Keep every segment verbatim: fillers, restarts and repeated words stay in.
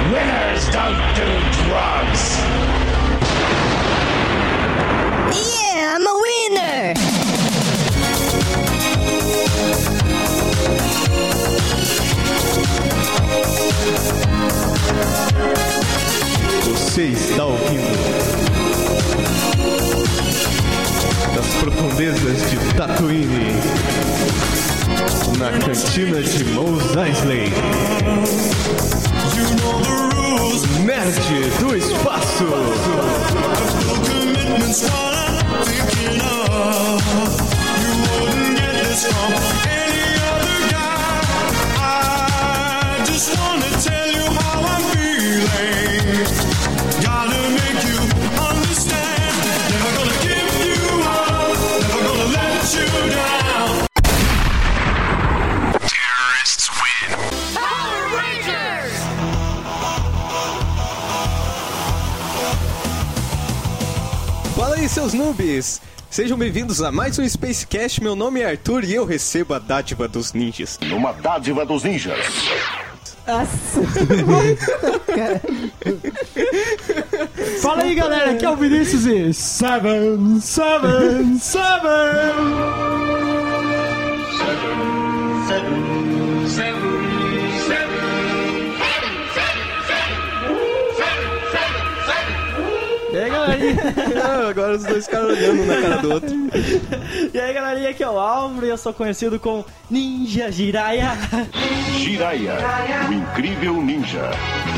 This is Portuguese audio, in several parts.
Winners don't do drugs. Yeah, I'm a winner. Você está ouvindo das profundezas de Tatooine, na cantina de Mos Eisley, Nerd do Espaço. Fala aí, seus noobs! Sejam bem-vindos a mais um Spacecast. Meu nome é Arthur e eu recebo a dádiva dos ninjas. Uma dádiva dos ninjas. Nossa. Fala aí, galera, aqui é o Vinícius e Seven, Seven, Seven. E aí, galerinha? Ah, agora os dois caras olhando na cara do outro. E aí, galerinha, aqui é o Álvaro e eu sou conhecido como Ninja Jiraiya. Jiraiya, o incrível ninja.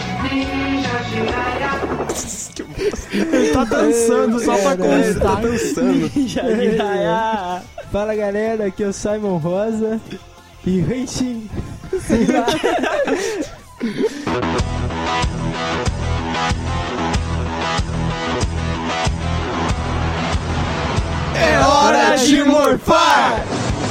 Ele tá dançando só pra constar. Ele tá dançando. Ninja Jiraiya. Fala, galera, aqui é o Simon Rosa e Henshin. Sei lá. É hora de morfar!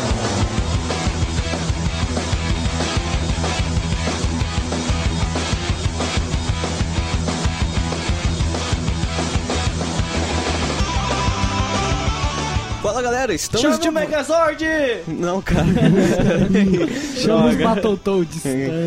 Fala, galera, estamos Chama de... o Megazord! Não, cara. Chama os Battletoads.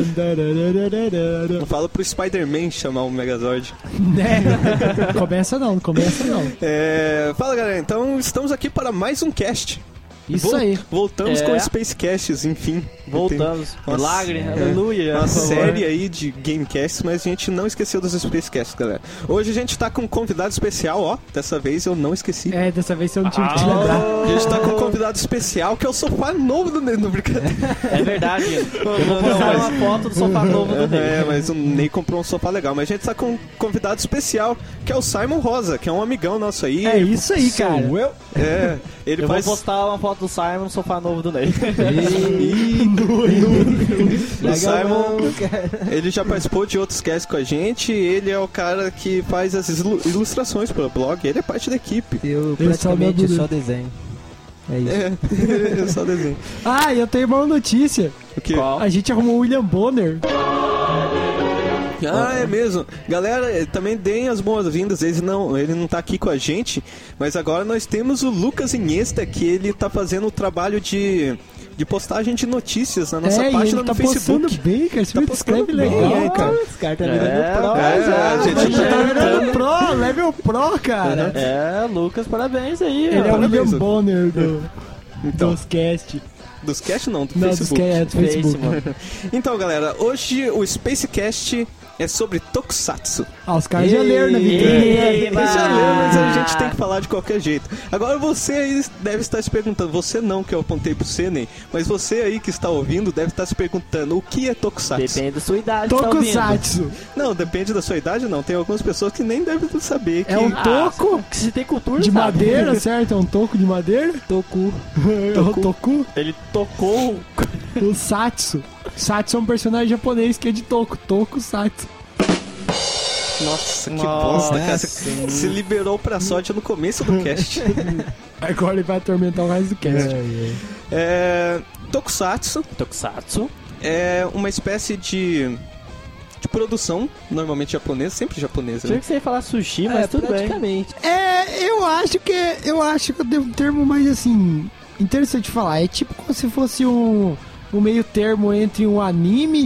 Eu falo pro Spider-Man chamar o Megazord. Né? Começa não, começa não. É... Fala, galera, então estamos aqui para mais um cast. Isso Vol- aí. Voltamos É. com o Spacecasts, enfim. Voltamos. Uma- Milagre, é, aleluia. Uma por favor. série aí de Gamecasts, mas a gente não esqueceu dos Spacecasts, galera. Hoje a gente tá com um convidado especial, ó. Dessa vez eu não esqueci. É, dessa vez eu não tive que te lembrar. A gente tá com um convidado especial, que é o sofá novo do Ney, no brincadeira. É verdade. Eu vou postar uma foto do sofá novo do Ney. É, mas o Ney comprou um sofá legal. Mas a gente tá com um convidado especial, que é o Simon Rosa, que é um amigão nosso aí. É isso aí, Sou cara. eu. É, ele Eu faz... vou postar uma foto do Simon no sofá novo do Ney. Ih, O Legal, Simon, cara. ele já participou de outros casts com a gente. Ele é o cara que faz as ilu- ilustrações pro blog. Ele é parte da equipe. Eu Ele só praticamente dá só desenho. É isso. É, eu só desenho. Ah, eu tenho uma notícia. O quê? Qual? A gente arrumou o William Bonner. Ah, é mesmo. Galera, eh, também deem as boas-vindas. Ele não, ele não tá aqui com a gente, mas agora nós temos o Lucas Iniesta, que ele tá fazendo o trabalho de, de postagem de notícias na nossa é, e página ele tá no Facebook. postando bem, cara. Você Tá me postando descreve bem legal, aí, cara. Esse cara tá É, virando pro. é, já. a gente Já tá- tá virando pro, level pro, cara. É, Lucas, parabéns aí. Ele é o parabéns, William Lucas. Bonner do, Então, dos cast. dos cast não, do Não, dos Facebook. cast, é, do Facebook. mano. Então, galera, hoje o Spacecast é sobre Tokusatsu. Ah, os caras já leram na Ei, vitrine. ei, Mas já leu, mas a Ah. gente tem que falar de qualquer jeito. Agora você aí deve estar se perguntando, você não que eu apontei pro Senen, mas você aí que está ouvindo deve estar se perguntando o que é Tokusatsu. Depende da sua idade, tá ouvindo? Tokusatsu. Não, depende da sua idade não, tem algumas pessoas que nem devem saber que... É um Ah, toco se tem cultura, de sabe? madeira, certo? É um toco de madeira. Toku. É um toku. Ele tocou. O Satsu. Satsu é um personagem japonês que é de toco. Tokusatsu. Nossa, que Nossa. bosta, cara. Você se liberou pra sorte no começo do cast. Agora ele vai atormentar o resto do cast. É, Tokusatsu Tokusatsu. é uma espécie de, de produção, normalmente japonesa, sempre japonesa, Achei né? que você ia falar sushi, mas É, tudo bem. praticamente. É, eu acho que eu acho que eu dei um termo mais assim interessante de falar. É tipo como se fosse um, um meio termo entre um anime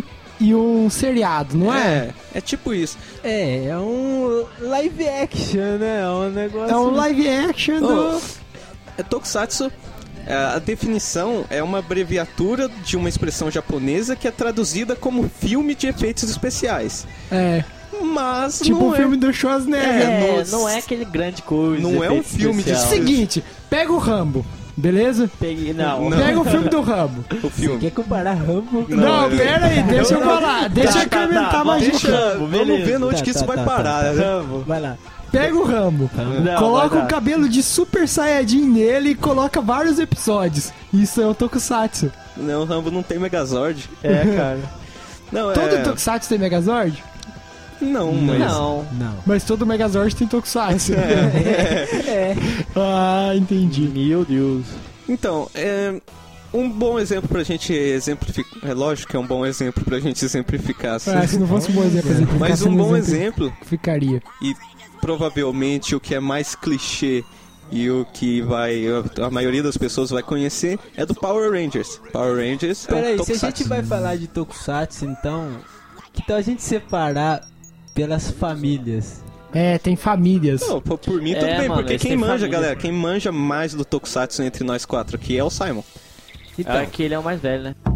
e um seriado, não é? É, é tipo isso. É, é um live action, né? É um negócio... É um live action do... Oh, é Tokusatsu. É, a definição é uma abreviatura de uma expressão japonesa que é traduzida como filme de efeitos especiais. É. Mas Tipo não o é... filme do Schwarzenegger. É, nossa. não é aquele grande coisa. Não é um efeito filme de- especial. Seguinte, pega o Rambo, beleza? Peguei, não. Não. Pega o filme do Rambo. O filme. Quer comparar Rambo? Não, é- pera aí, deixa eu falar. Deixa eu tá, tá, incrementar tá, mais Deixa, um. vamos beleza. ver onde Tá, que isso tá, vai tá, parar. tá, né? Rambo. Vai lá. Pega o Rambo, Não, coloca vai o dar. cabelo de Super Saiyajin nele e coloca vários episódios. Isso é o Tokusatsu. Não, o Rambo não tem Megazord. É, cara. Não, Todo é... Tokusatsu tem Megazord? Não, mas... Não. Não. Mas todo Megazord tem Tokusatsu. É. Ah, entendi. Meu Deus. Então, é... Um bom exemplo pra gente exemplificar... É lógico que é um bom exemplo pra gente exemplificar, assim. Ah, se não fosse um bom exemplo, exemplo Mas um bom exemplo, ficaria. e provavelmente o que é mais clichê e o que vai a maioria das pessoas vai conhecer é do Power Rangers. Power Rangers é um Peraí, se a tokusatsu. gente vai falar de Tokusatsu, então... Que tal a gente separar pelas famílias? É, tem famílias. Não, por, por mim tudo É, bem, mano, porque eles quem têm manja, família. galera, quem manja mais do Tokusatsu entre nós quatro aqui é o Simon. Então, É que ele é o mais velho, né?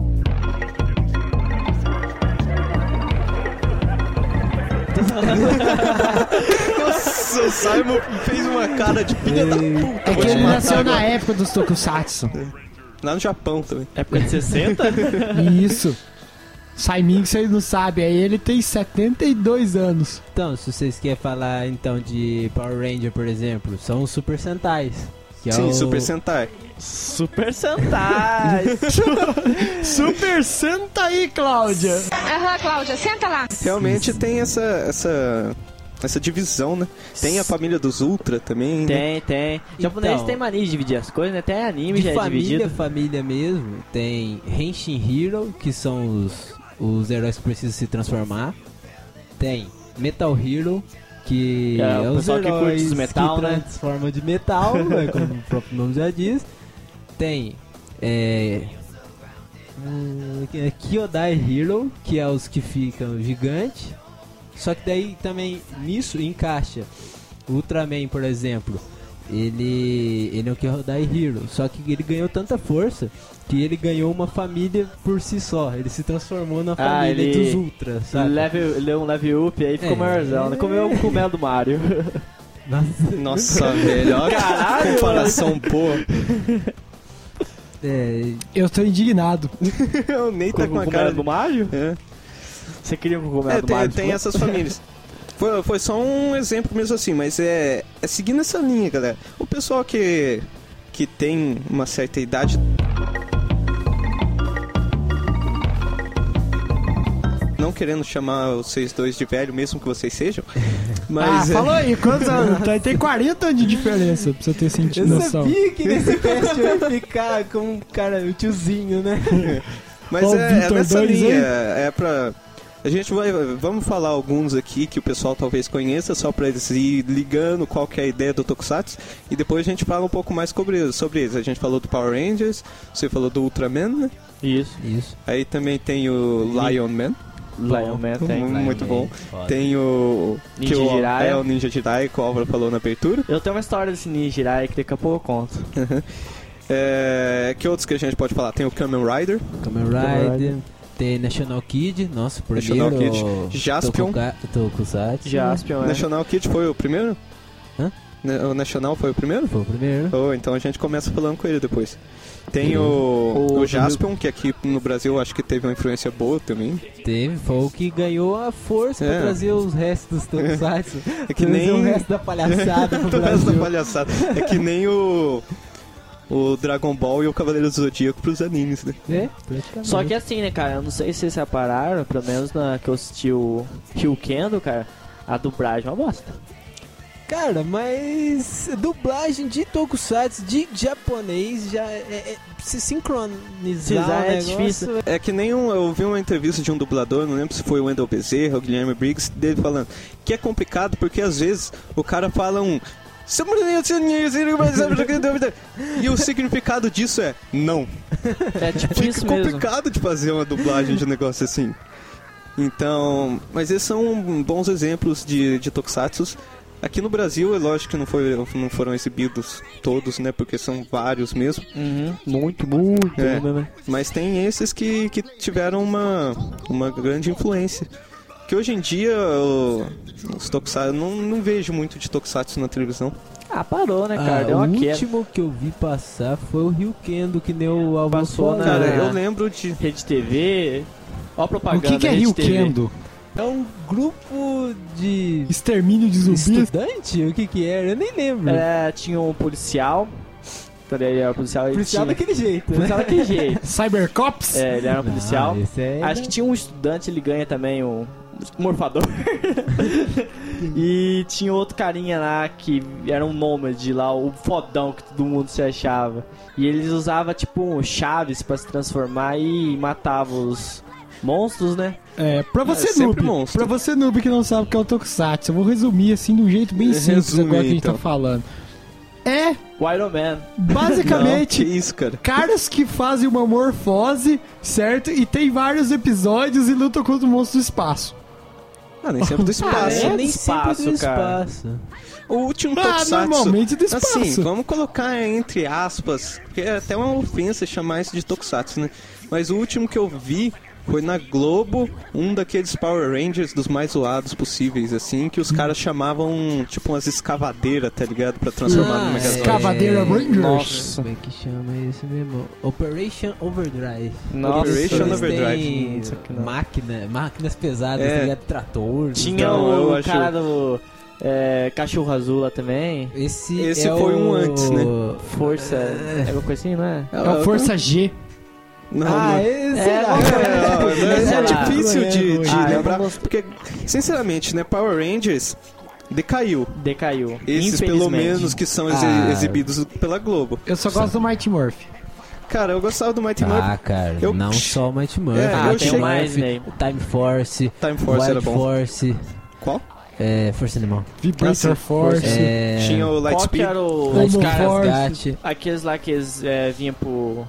Nossa, o Simon fez uma cara de filha da puta. é vou que te ele matar nasceu na agora. época dos Tokusatsu. Lá no Japão também. Época de sessenta? Isso. Saimin, que vocês não sabem, aí ele tem setenta e dois anos. então, se vocês querem falar então de Power Ranger, por exemplo, são os Super Sentais. Que é Sim, o... Super Sentai. Super Sentai. Super senta aí, Cláudia. Aham, Cláudia, senta lá. Realmente tem essa, essa, essa divisão, né? Tem a família dos Ultra também, né? Tem, tem. Japonês Então, tem mania de dividir as coisas, né? Até anime De já é família, dividido. família mesmo, tem Henshin Hero, que são os, os heróis que precisam se transformar. Tem Metal Hero, que É, é, o os pessoal que curte heróis os metal, que né? transformam de metal, né, como o próprio nome já diz. Tem é, hum, é Kyodai Hero, que é os que ficam gigantes. Só que daí também nisso encaixa o Ultraman, por exemplo. Ele, ele é o Kyodai Hero, só que ele ganhou tanta força que ele ganhou uma família por si só. Ele se transformou na Ah, família ele- dos Ultras, sabe? Level, deu um level up e aí ficou É. maiorzão, né? Comeu o cogumelo do Mario. Nossa, Nossa, velho, olha que Caralho! comparação boa. é, Eu tô indignado. O Ney Com tá o com a cogumelo cara... do Mario? É. Você queria um cogumelo É, do tem, Mario? tem essas famílias. Foi, foi só um exemplo mesmo assim, mas é, é seguindo essa linha, galera. O pessoal que, que tem uma certa idade... Não querendo chamar vocês dois de velho, mesmo que vocês sejam. Mas ah, é, falou aí, quantos anos? Tem- Tem quarenta anos de diferença, pra você ter sentido eu noção. sabia que nesse cast eu ia ficar com um cara, o tiozinho, né? mas Ó, o é, é Vitor nessa dois linha. aí. É pra... A gente vai... Vamos falar alguns aqui que o pessoal talvez conheça, só pra eles ir ligando qual que é a ideia do Tokusatsu. E depois a gente fala um pouco mais sobre, sobre eles. A gente falou do Power Rangers, você falou do Ultraman, né? Isso. Isso. Aí também tem o Lion Man. Lion Man tem. Hum, muito Lion Man, bom. foda. Tem o... Ninja que o, Jiraiya. É o Ninja Jiraiya, que o Álvaro falou na abertura. Eu tenho uma história desse Ninja Jiraiya que daqui a pouco eu conto. É, que outros que a gente pode falar? Tem o Kamen Rider, Kamen Rider, tem National Kid, nossa, o National primeiro Kid, Jaspion. Tokuga- Tokusatsu. Jaspion, é. National Kid foi o primeiro? Hã? Ne- O National foi o primeiro? Foi o primeiro. Oh, então a gente começa falando com ele depois. Tem Uhum. o, O- o Jaspion, que aqui no Brasil eu acho que teve uma influência boa também. Teve, foi o que ganhou a força É. pra trazer os restos dos Tokusatsu. É que Trazer nem... o resto da palhaçada pro Todo o resto da Brasil. palhaçada. É que nem o... O Dragon Ball e o Cavaleiro do Zodíaco pros animes, né? É, praticamente. Só que assim, né, cara, eu não sei se vocês repararam, pelo menos na que eu assisti o Ryukendo, cara, a dublagem é uma bosta. Cara, mas dublagem de Tokusatsu de japonês já é, é se sincronizar Já o é negócio, difícil. É que nem um, eu vi uma entrevista de um dublador, não lembro se foi o Wendell Bezerra ou o Guilherme Briggs, dele falando que é complicado porque às vezes o cara fala um... E o significado disso é não. É tipo Fica isso mesmo. complicado de fazer uma dublagem de um negócio assim. Então, mas esses são bons exemplos de, de tokusatsu. Aqui no Brasil, é lógico que não, foi, não foram exibidos todos, né? Porque são vários mesmo. Uhum. Muito, muito. É, né? mas tem esses que, que tiveram uma, uma grande influência. Que hoje em dia, o, os tokusatsu, eu não, não vejo muito de tokusatsu na televisão. Ah, parou, né, cara? Ah, Deu o uma queda. último que eu vi passar foi o Ryukendo, que nem o Alvin Passou falou. na- Cara, Ah. eu lembro de... Rede T V. Ó a O propaganda. que, que é Rede T V. Ryukendo? É um grupo de Extermínio de zumbis? estudante? O que que era? Eu nem lembro. É, tinha um policial. Então ele era policial. Ele Policial tinha... daquele jeito, né? Policial daquele jeito. Cybercops? É, ele era um policial. Ah, esse é... Acho que tinha um estudante, ele ganha também um morfador. E tinha outro carinha lá que era um nômade lá, o fodão que todo mundo se achava. E eles usavam tipo chaves pra se transformar e matavam os monstros, né? É, pra você, É, sempre noob, monstro. pra você, noob, que não sabe o que é o Tokusatsu, eu vou resumir assim de um jeito bem simples Resume, agora que a gente então. tá falando. É, O Iron Man. Não, que basicamente, isso, cara. caras que fazem uma morfose, certo? E tem vários episódios e lutam contra o monstro do espaço. Ah, nem sempre do espaço. é nem espaço, sempre do cara. espaço. O último Ah, tokusatsu... normalmente do espaço. Assim, vamos colocar entre aspas, porque é até uma ofensa chamar isso de tokusatsu, né? Mas o último que eu vi foi na Globo, um daqueles Power Rangers dos mais zoados possíveis, assim, que os caras chamavam, tipo, umas escavadeiras, tá ligado? Pra transformar Ah, no Megazord. escava- Cavadeira Rangers. Nossa. Como é que chama isso mesmo? Operation Overdrive. Nossa. Operation Eles Overdrive. têm Isso aqui não. máquina, máquinas pesadas, É. tá ligado? Trator. Tinha Então, o eu acho- cara do é, Cachorro Azul lá também. Esse, Esse é foi o... um antes, né? Força. É alguma coisa assim, não é? É o Força G. Não, Ah, não. esse É, lá. É, mas é Sei lá. difícil de, de Ah, eu lembrar, não gosto. porque, sinceramente, né, Power Rangers decaiu. Decaiu. Esses, pelo Infelizmente. menos, que são exi- Ah. exibidos pela Globo. Eu só gosto do Mighty Murphy. Cara, eu gostava do Mighty Morphin. Ah, cara, Eu- não só o Mighty Murphy. É, Ah, eu tem cheguei- mais, né? Time Force, Time Force Wild era bom. Force, Qual? é, Força Animal. Vibrator Ah, sim. Force. É, Tinha o Qual Lightspeed. que era o... Homo Os caras Force. Gat, Aqueles lá que eles é, vinham pro...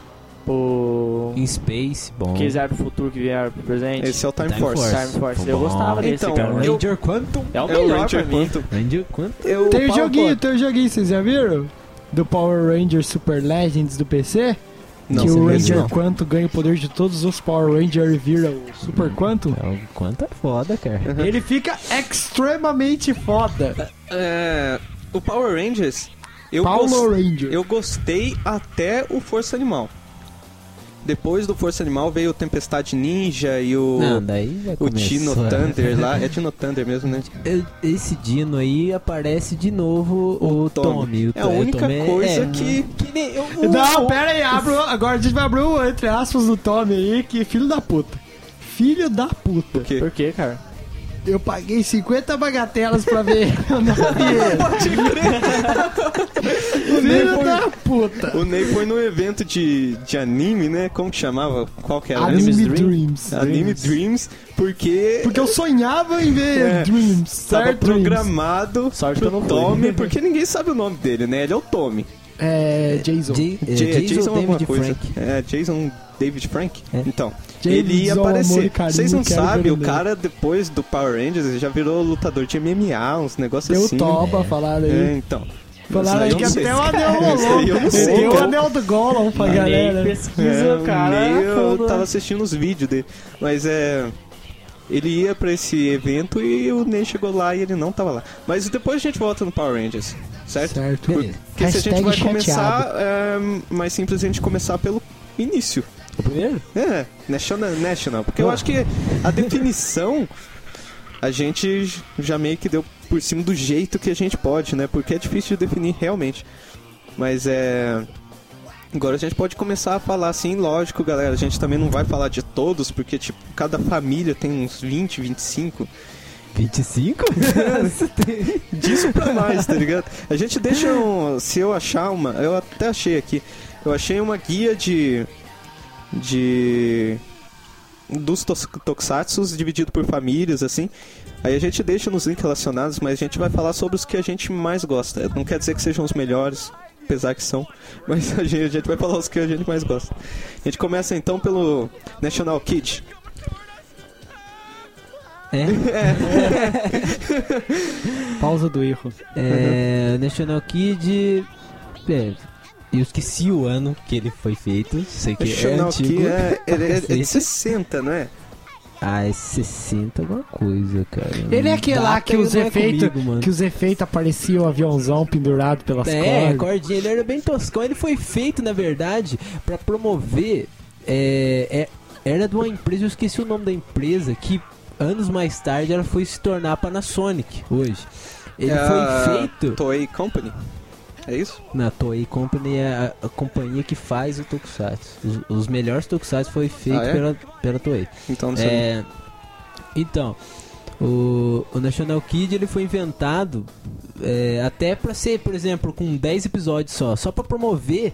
pro... In Space, bom. Que eles eram pro futuro, que vieram pro presente. Esse é o Time, Time Force. Force. Time Force. Bom. Eu gostava desse, Então, cara. eu- Ranger Quantum. É o É o melhor Ranger pra mim. Quantum. Ranger Quantum. Eu, Tem o pau a joguinho, pau. tem o joguinho, vocês já viram? Do Power Rangers Super Legends do P C? Não, que o esse Ranger não. Quantum ganha o poder de todos os Power Rangers e vira o Super Quantum. É, o Quantum é foda, cara. Ele fica extremamente foda. É, o Power Rangers, eu, Paulo gos- Ranger. eu gostei até o Força Animal. Depois do Força Animal veio o Tempestade Ninja e o, Não, daí já o começou. Dino Thunder lá. É Dino Thunder mesmo, né? Esse Dino aí aparece de novo o, O Tommy. Tommy. O É a To- o única Tommy coisa é, que- que nem, o, Não, o- pera aí, abro, agora a gente vai abrir o entre aspas do Tommy aí, que filho da puta. Filho da puta. Porque Por quê, cara? Eu paguei cinquenta bagatelas pra ver o nome Filho da puta. o Ney foi num evento de, de anime, né? Como que chamava? Qual que era? Anime mesmo? Dreams. Anime Dreams, porque Porque eu sonhava em ver É. Dreams, estava certo? Dreams. programado Sorte que eu pro não fui. Tommy, porque ninguém sabe o nome dele, né? Ele é o Tommy. É, Jason. J- é, J- Jason, alguma David coisa. Frank. É, Jason David Frank? É. Então, Jason, ele ia amor e aparecer. carinho, Vocês não quero sabem, ver o ele. cara depois do Power Rangers ele já virou lutador de M M A, uns negócios Deu assim. toba, falaram aí. É, então. Falaram aí Isso que eu não sei. até o anel Isso aí eu rolou. não sei, Deu o cara. anel do Gollum pra Nem galera. pesquisa, É, cara. o Ney, eu fundo. tava assistindo os vídeos dele. Mas é. Ele ia pra esse evento e o Ney chegou lá e ele não tava lá. Mas depois a gente volta no Power Rangers, certo? Certo. Beleza. Porque se a gente Hashtag vai chateado. começar, é mais simples a gente começar pelo início. O primeiro? É, National, National. Porque eu acho que a definição a gente já meio que deu por cima do jeito que a gente pode, né? Porque é difícil de definir realmente. Mas é. Agora a gente pode começar a falar assim, lógico, galera. A gente também não vai falar de todos, porque, tipo, cada família tem uns vinte, vinte e cinco. vinte e cinco? Disso pra mais, tá ligado? A gente deixa um. Se eu achar uma. Eu até achei aqui. Eu achei uma guia de. De. Dos tos- tokusatsus dividido por famílias, assim. Aí a gente deixa nos links relacionados, mas a gente vai falar sobre os que a gente mais gosta. Não quer dizer que sejam os melhores, apesar que são, mas a gente, a gente vai falar os que a gente mais gosta. A gente começa então pelo National Kid. É, Pausa do erro. é National Kid. É, eu esqueci o ano que ele foi feito. Sei que é National antigo. Kid é, é, é, é de Cacete. sessenta, não é? Ah, é sessenta alguma coisa, cara. Ele é aquele lá Data que os não é efeitos comigo, mano. que os efeitos apareciam o aviãozão pendurado pelas É, cordas. cordinha, ele era bem toscão. Ele foi feito, na verdade, pra promover. É, é, era de uma empresa, eu esqueci o nome da empresa, que anos mais tarde ela foi se tornar a Panasonic hoje. Ele É a foi feito. Toei Company. É isso? Na Toei Company é a, a companhia que faz o Tokusatsu. Os, os melhores Tokusatsu foi feito Ah, é? pela, pela Toei. Então não sei. É, então, o, o National Kid ele foi inventado é, até pra ser, por exemplo, com dez episódios só. Só pra promover,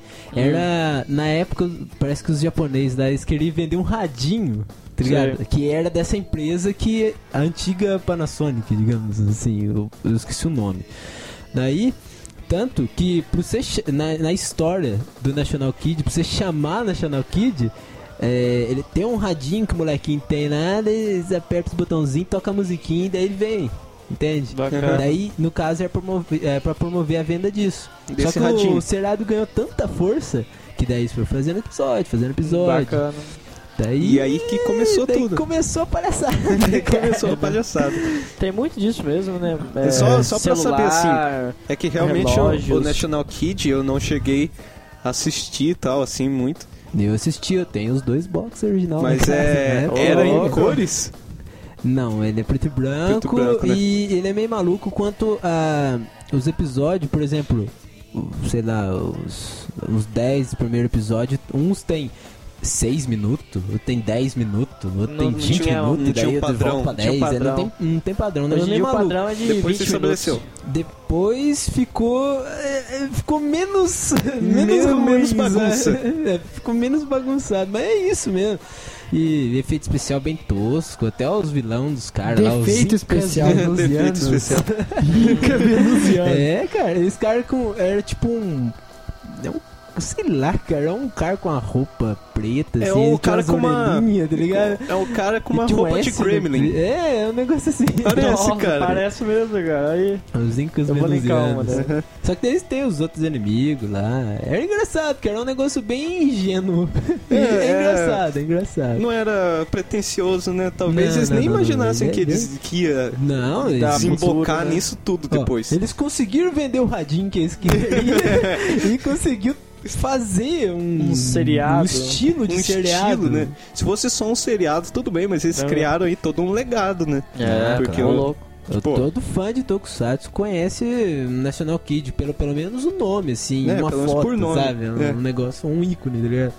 era na época, parece que os japoneses lá, eles queriam vender um radinho, tá ligado? Sim. Que era dessa empresa que a antiga Panasonic, digamos assim, eu, eu esqueci o nome. Daí, tanto que pra você, ch- na, na história do National Kid, pra você chamar National Kid, é, ele tem um radinho que o molequinho tem lá, eles apertam os botãozinhos, toca a musiquinha e daí ele vem, entende? Bacana. Daí, no caso, é, promover, é pra promover a venda disso. Desse Só que radinho. o seriado ganhou tanta força que daí eles foram fazendo episódio, fazendo episódio. Bacana. Daí, E aí que começou daí tudo. começou a palhaçada. Aí começou a palhaçada. Tem muito disso mesmo, né? É só- só pra celular, saber, É que realmente o, Relógios. o National Kid eu não cheguei a assistir e tal, assim, muito. Eu assisti, eu tenho os dois boxes original. Mas na casa, é. né? Era em louco. cores? Não, ele é preto e branco, Preto e branco, né? e ele é meio maluco quanto a os episódios, por exemplo, o- sei lá, os, os dez do primeiro episódio, uns tem seis minutos, outro tem dez minutos, outro Não- tem não vinte tinha- minutos, não daí tinha um eu padrão, volto pra não tinha um dez, é, não, padrão. tem, não tem padrão, não é Hoje em meio dia o maluco. padrão é de Depois se vinte minutos. estabeleceu. Depois ficou. é, é, ficou menos. menos, Menos- ruim, menos bagunça. né? É, ficou menos bagunçado, mas é isso mesmo. E efeito especial bem tosco, até os vilão dos caras lá, os Defeito Incas especial. venusianos. Defeito especial. Inca venusiano. É, cara, esse cara com. Era tipo um. É um sei lá, cara, é um cara com uma roupa preta, É assim, o ele tinha cara umas com uma- orelhinhas, tá ligado? É o cara com uma E tinha um roupa de S no- Gremlin. É, é um negócio assim. Parece, Nossa, cara. Parece mesmo, cara. Aí, Os Incas eu vou linkar uma, venusianos. né? Só que eles têm os outros inimigos lá. Era engraçado, porque era um negócio bem ingênuo. É, É, é. engraçado, é engraçado. Não era pretencioso, né? Talvez Não, eles não, nem não, imaginassem não, que não. eles que ia Não, eles, Dá desembocar futuro, né? nisso tudo ó, depois. eles conseguiram vender o radinho que eles queriam e conseguiu fazer um, Um seriado. um estilo de um seriado, estilo, né? Se fosse só um seriado, tudo bem, mas eles É. criaram aí todo um legado, né? É, Porque cara, o- louco. Eu- Pô. Todo fã de Tokusatsu conhece National Kid, pelo, pelo menos o nome, assim, É, uma pelo menos foto, por nome. sabe? Um, É. um negócio, um ícone, tá ligado?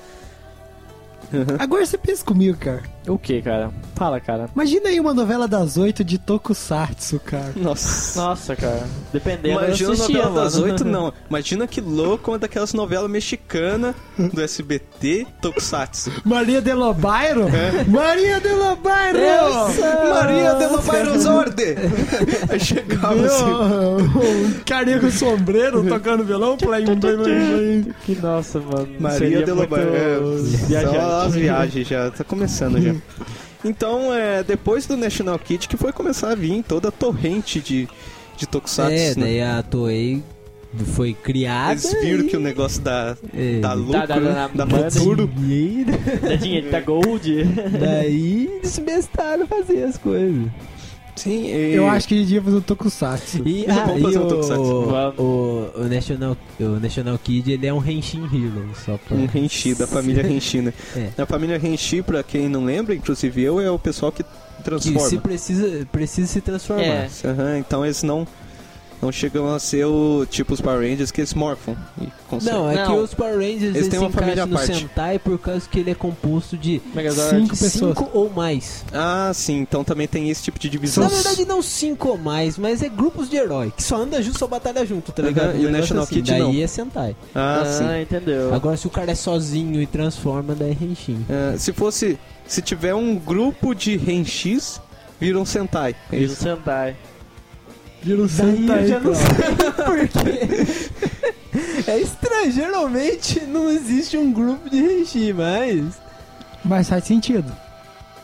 Agora você pensa comigo, cara. O que, cara? Fala, cara. Imagina aí uma novela das oito de Tokusatsu, cara. Nossa. Nossa, cara. Dependendo, Imagina eu a assistia, novela das mano. oito, não. Imagina que louco uma daquelas novelas mexicanas do S B T, Tokusatsu. Maria de Lobairo? Maria de Lobairo! Maria de Lobairo Zorde! Aí chegava assim. Um carinha com sombreiro tocando violão, playing, playing, playing. Que nossa, mano. Maria Seria de muito Lobairo. É, viajante. só as viagens já, tá começando já. Então, é, depois do National Kid que foi começar a vir toda a torrente de, de Tokusatsu, É, né? daí a Toei foi criada. Eles viram e- que o negócio dá, É, dá lucro, dá- dá- né? dá- dá manda futuro. dinheiro. Dá dinheiro, tá gold. Daí eles começaram a fazer as coisas. Sim, e... Eu acho que ele devia fazer um Tokusatsu. E, Vamos ah, e fazer um o, Tokusatsu. o, o, National, o National Kid, ele é um Henshin Hero, só pra... Um Renshi, da família Renshi, né? É. A família Renshi, pra quem não lembra, inclusive eu, é o pessoal que Que transforma. se precisa, precisa se transformar. É. Aham, então eles não, não chegam a ser o tipo os Power Rangers que eles morfam. E conseguem. Não, é Não. que os Power Rangers eles, têm se uma família encaixam à no parte. Sentai por causa que ele é composto de Megazord. Cinco pessoas. cinco ou mais. Ah, sim, então também tem esse tipo de divisão. Na verdade não cinco ou mais, mas é grupos de herói, que só anda junto, só batalha junto, tá ligado? Aham, Um e o negócio National assim, Kid daí não. é Sentai. Ah, Ah, sim. entendeu. Agora se o cara é sozinho e transforma, daí é Henshin. Ah, se fosse... Se tiver um grupo de Renshis, vira um Sentai. É Vira o isso. Sentai. Vira um Daí Sentai, eu já não cara. sei porquê. É estranho, geralmente não existe um grupo de Henshin, mas... Mas faz sentido.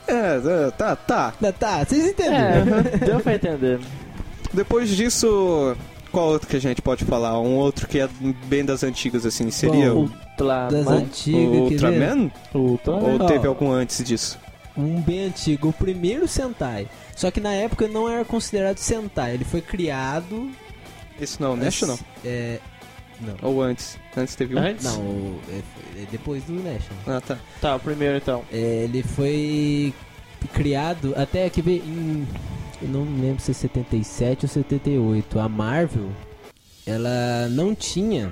É, é, tá, tá. Tá, tá, vocês entenderam. É, deu pra entender. Depois disso, qual outro que a gente pode falar? Um outro que é bem das antigas, assim, seria Bom, o, Ultraman. Das antigas, o quer ver? Ultraman? Ultraman. Ou Ó. teve algum antes disso? Um bem antigo, o primeiro Sentai. Só que na época não era considerado Sentai, ele foi criado... Esse não, National? É... Não. Ou antes? Antes teve um? Antes? Não, o- é, é depois do National. Ah, tá. Tá, o primeiro então. É, ele foi criado até que veio em... Eu não lembro se é setenta e sete ou setenta e oito. A Marvel, ela não tinha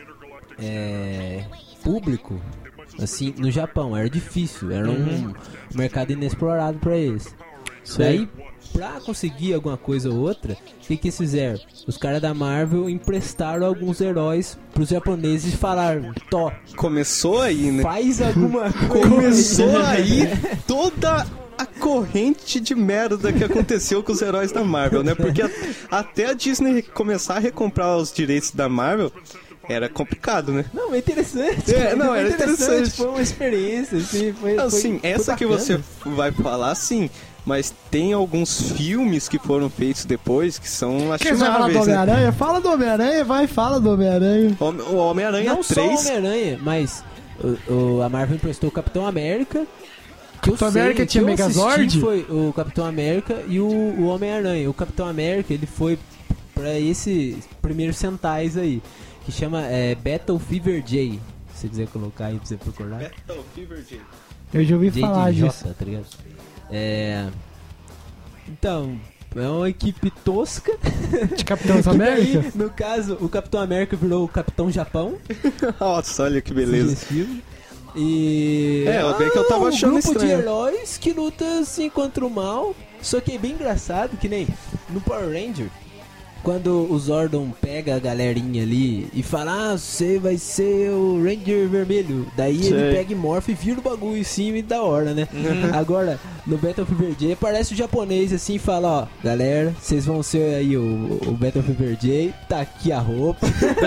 é, público assim no Japão. Era difícil, era um mercado inexplorado pra eles. Daí, pra conseguir alguma coisa ou outra, o que, que eles fizeram? Os caras da Marvel emprestaram alguns heróis pros japoneses e falaram: Tó, Começou aí, né? faz alguma coisa. Começou aí toda a corrente de merda que aconteceu com os heróis da Marvel, né? Porque a- até a Disney começar a recomprar os direitos da Marvel era complicado, né? Não, é interessante. É, não, Foi era interessante. Foi uma experiência, assim, foi, foi- Assim, foi essa que bacana. você vai falar, sim, mas tem alguns filmes que foram feitos depois que são Quer você vai falar do lastimáveis, né? Homem-Aranha? Fala do Homem-Aranha, vai, fala do Homem-Aranha. Hom- O Homem-Aranha Não só o três... Homem-Aranha, mas o, o- a Marvel emprestou o Capitão América. Que eu Capitão sei, América que tinha eu Megazord? assisti foi o Capitão América e o, o Homem-Aranha. O Capitão América, ele foi pra esse primeiro Sentais aí, que chama é, Battle Fever J. Se você quiser colocar aí pra você procurar. Battle Fever J. Eu já ouvi J falar de disso. J, tá ligado? É... Então, é uma equipe tosca. De Capitão Que América? daí, no caso, o Capitão América virou o Capitão Japão. Nossa, olha que beleza. Desse filme. E. É, eu bem que eu tava um achando grupo estranho. de heróis que luta assim contra o mal. Só que é bem engraçado que nem no Power Ranger. Quando o Zordon pega a galerinha ali e fala: Ah, você vai ser o Ranger Vermelho. Daí Sei. ele pega e morfe e vira o bagulho em cima e da hora, né? Agora, no Battle Fever J, aparece o japonês assim e fala: Ó, galera, vocês vão ser aí o, o Battle Fever J, tá aqui a roupa.